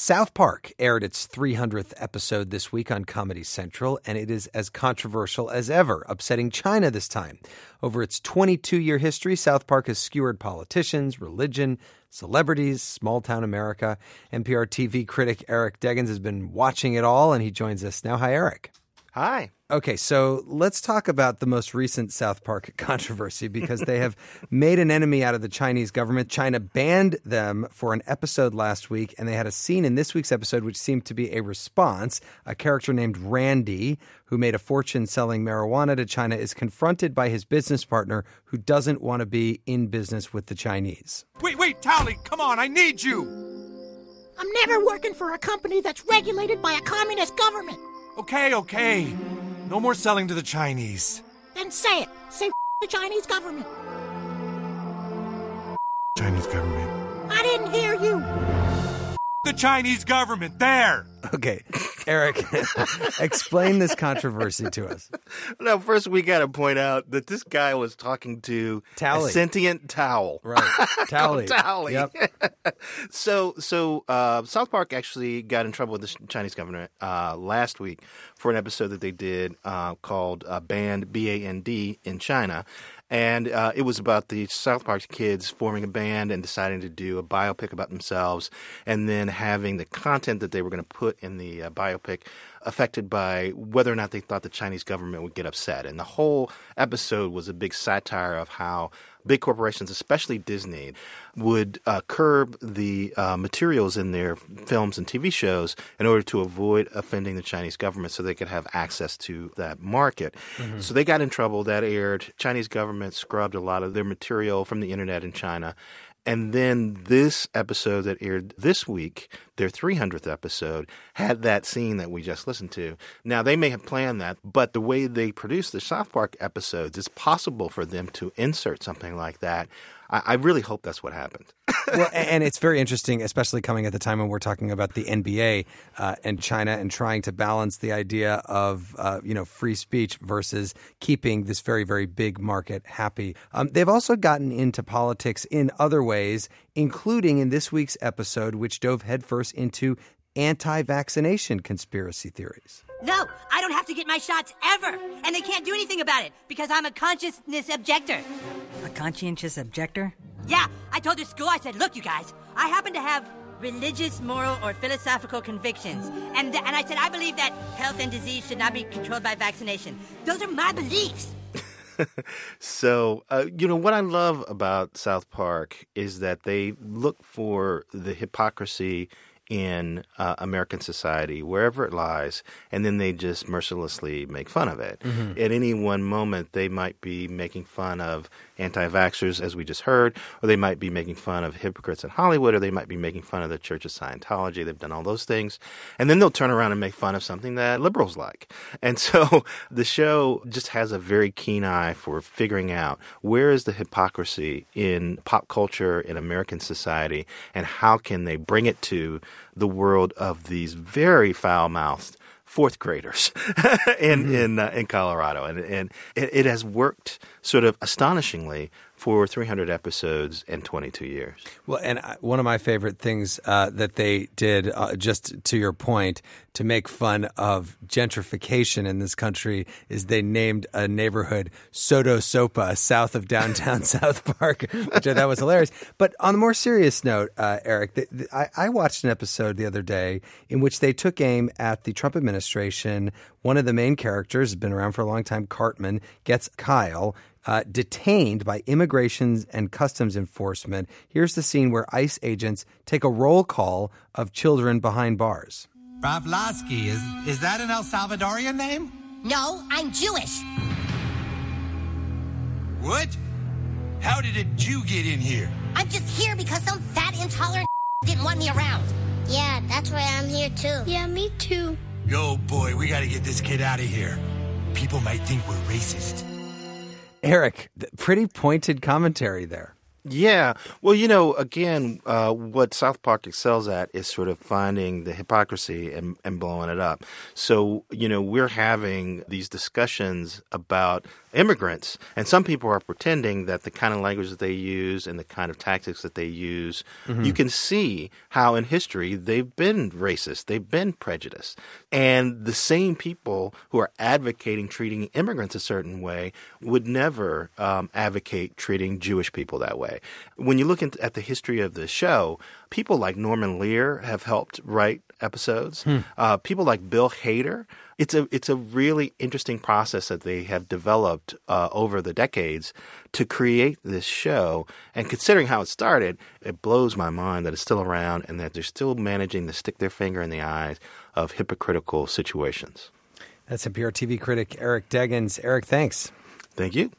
South Park aired its 300th episode this week on Comedy Central, and it is as controversial as ever, upsetting China this time. Over its 22-year history, South Park has skewered politicians, religion, celebrities, small-town America. NPR TV critic Eric Deggans has been watching it all, and he joins us now. Hi, Eric. Hi. Okay, so let's talk about the most recent South Park controversy because they have made an enemy out of the Chinese government. China banned them for an episode last week, and they had a scene in this week's episode which seemed to be a response. A character named Randy, who made a fortune selling marijuana to China, is confronted by his business partner who doesn't want to be in business with the Chinese. Wait, Tally, come on, I need you! I'm never working for a company that's regulated by a communist government. Okay. No more selling to the Chinese. Then say it. Say the Chinese government. Chinese government. I didn't hear you. The Chinese government, there! Okay, Eric, explain this controversy to us. Now, first we got to point out that this guy was talking to Tally. a sentient towel. Right, Tally. Tally. Yep. So South Park actually got in trouble with the Chinese government last week for an episode that they did called Banned, B-A-N-D, in China. And it was about the South Park kids forming a band and deciding to do a biopic about themselves and then having the content that they were going to put in the biopic affected by whether or not they thought the Chinese government would get upset. And the whole episode was a big satire of how big corporations, especially Disney, would curb the materials in their films and TV shows in order to avoid offending the Chinese government so they could have access to that market. Mm-hmm. So they got in trouble. That aired. Chinese government scrubbed a lot of their material from the internet in China. And then this episode that aired this week, their 300th episode, had that scene that we just listened to. Now, they may have planned that, but the way they produce the South Park episodes, it's possible for them to insert something like that. I really hope that's what happened. Well, and it's very interesting, especially coming at the time when we're talking about the NBA and China and trying to balance the idea of, free speech versus keeping this very, very big market happy. They've also gotten into politics in other ways, including in this week's episode, which dove headfirst into anti-vaccination conspiracy theories. No, I don't have to get my shots ever, and they can't do anything about it because I'm a consciousness objector. A conscientious objector? Yeah, I told the school, I said, look, you guys, I happen to have religious, moral, or philosophical convictions. And I said, I believe that health and disease should not be controlled by vaccination. Those are my beliefs. So, what I love about South Park is that they look for the hypocrisy in American society, wherever it lies, and then they just mercilessly make fun of it. Mm-hmm. At any one moment, they might be making fun of anti-vaxxers, as we just heard, or they might be making fun of hypocrites in Hollywood, or they might be making fun of the Church of Scientology. They've done all those things. And then they'll turn around and make fun of something that liberals like. And so the show just has a very keen eye for figuring out where is the hypocrisy in pop culture, in American society, and how can they bring it to the world of these very foul-mouthed fourth graders in Colorado. And it has worked sort of astonishingly for 300 episodes and 22 years. Well, and one of my favorite things that they did, just to your point, to make fun of gentrification in this country is they named a neighborhood Soto Sopa south of downtown South Park, which I thought was hilarious. But on a more serious note, Eric, I watched an episode the other day in which they took aim at the Trump administration. One of the main characters has been around for a long time, Cartman, gets Kyle detained by Immigration and Customs Enforcement. Here's the scene where ICE agents take a roll call of children behind bars. Pavlovsky, is that an El Salvadorian name? No, I'm Jewish. What? How did a Jew get in here? I'm just here because some fat, intolerant didn't want me around. Yeah, that's why I'm here too. Yeah, me too. Yo, boy, we gotta get this kid out of here. People might think we're racist. Eric, pretty pointed commentary there. Yeah. Well, again, what South Park excels at is sort of finding the hypocrisy and blowing it up. So, we're having these discussions about immigrants. And some people are pretending that the kind of language that they use and the kind of tactics that they use, you can see how in history they've been racist, they've been prejudiced. And the same people who are advocating treating immigrants a certain way would never advocate treating Jewish people that way. When you look at the history of the show, people like Norman Lear have helped write episodes. People like Bill Hader. It's a really interesting process that they have developed over the decades to create this show. And considering how it started, it blows my mind that it's still around and that they're still managing to stick their finger in the eyes of hypocritical situations. That's NPR TV critic Eric Deggans. Eric, thanks. Thank you.